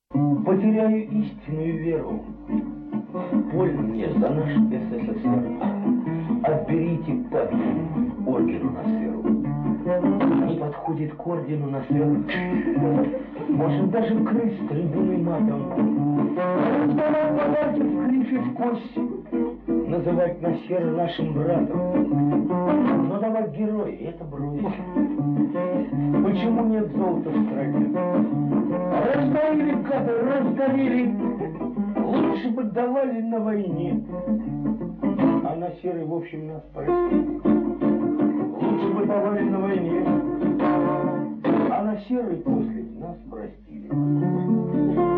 Потеряю истинную веру. Больно мне за наш СССР. Отберите падлу ордену на сферу. Не подходит к ордену на сферу. Может даже крыс трибуной матом. Подать вклинчить кость. Называть Насера нашим братом. Но давай герои, это брось. Почему нет золота в стране? Раздавили, гады, раздавили. Лучше бы давали на войне. А Насеры, в общем, нас простили. Лучше бы давали на войне. А Насеры после нас простили.